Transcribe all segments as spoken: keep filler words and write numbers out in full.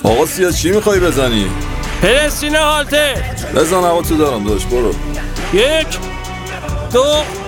آقا سیا چی میخوایی بزنی؟ پرستینه هالته بزن آقا تو دارم داشت برو. یک دو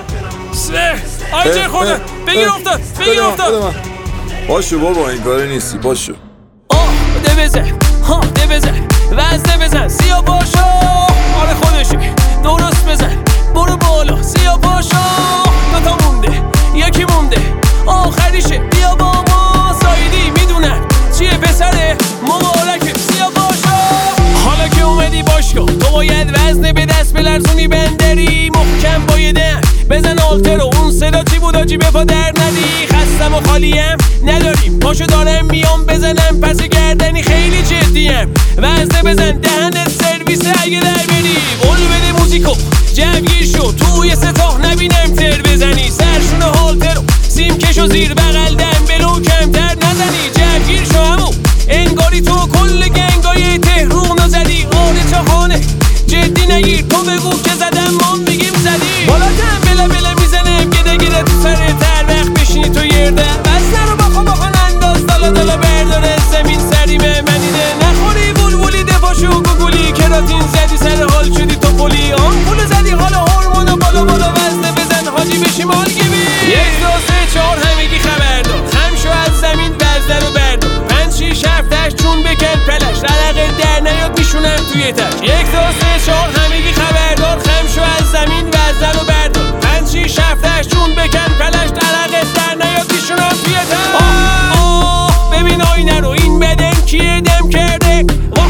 سه آیجه خورده بگیر افتاد بگیر افتاد. باشو بابا این کاری نیستی باشو. آه ده بزن ها ده بزن وزنه بزن سیا باشو. آره خودشی درست بزن برو بالا سیا باشو. دوتا مونده یکی مونده آخریشه بیا با ما. سایدی میدونن چیه پسره مبارکه سیا باشو. حالا که اومدی باشگاه تو باید وزنه به دست بلرزونی بندری محکم بایدن بزن آلتر و اون صدا چی بود آجی به پا در ندی. خستم و خالیم نداریم پاشو دارم میام بزنم پس گردنی خیلی جدیم. وزنه بزن دهنت سرویس اگه در بری. قول بده موزیکو جوگیر شو توی ستا نبینم تر بزنی. سرشون هالتر و سیم کشو زیر بغل دنبلو کمتر نزنی. جوگیر شو همو انگاری تو کل گنگای تهرونو زدی. آره چاخانه جدی نگیر تو بگو که زدم ما میگیم زدی. بالا دنبله بله میزنم گده گده تو سر تر وقت بشینی تو یرده. وزنه رو باخا باخا انداز دالا دالا برداره زمین سری به منیده. نخوری بولبولی دفاشو گوگولی کراتین زدی سر حال شدی تو پولی. آن پول زدی حالا هورمونو بالا بالا وزنه بزن حاجی بشی مالگیبی. یک دو سه چهار همگی خبردار خم شو از زمین وزنه رو بردار. پنج شیش هفت هشت چون بکن پلش رلقه در نیاد میشونم توی تش. یک دو سه چهار همگی خبردار خم شو از زمین وزنه رو بردار. پنج شیش هفت هشت چون بکن پلش رلقه در نیاد میشونم توی تش. آه آه ببین آینه رو این بدن کیه دم کرده. آه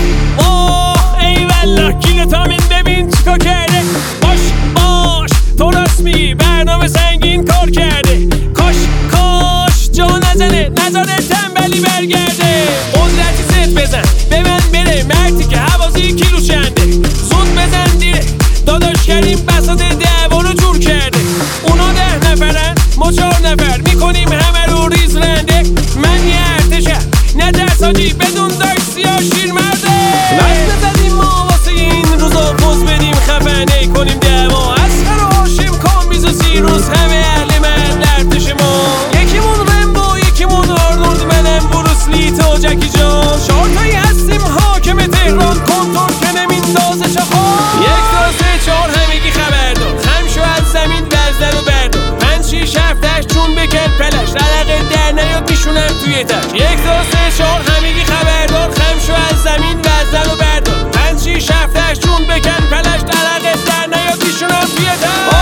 آه ای والله کیلو تامین ببین چیکار کرده. باش باش تو راست میگی برنامه سنگین کار کرده. کاش کاش جا نزنه نزاره تنبلی برگرده. قدرتی ست بزن به من بره مرتی که حوازی کیلو چنده. زود بزن دیره داداش کریم بساط دعوا رو جور کرده. اونا ده نفرن ما چهار نفر میکنیم همه رو ریز رنده. من یه ارتشم نه درس حاجی بدون داشت سیاه شیر مرده. وزن زدیم ما واسه این روزا پوز بدیم خفنه کنیم دعوا. اسخر و هاشم کامیز و سیروس همه اهل محل ارتش ما. یکیمون رمبو یکیمون آرنولد منم بروسلی تو جکی جان. چهارتایی هستیم حاکم تهران کنترل کنم این دازه چخان. یک دو سه چهار همگی خبردار خم شو از زمین وزنه رو بردار. پنج شیش هفت هشت چون بکن پلش رلقه در نیاد میشونم توی تش. یک دو سه چهار همگی خبردار خم شو از زمین وزنه رو بردار. پنج شیش هفت هشت چون بکن پلش رلقه در نیاد میشونم توی تش.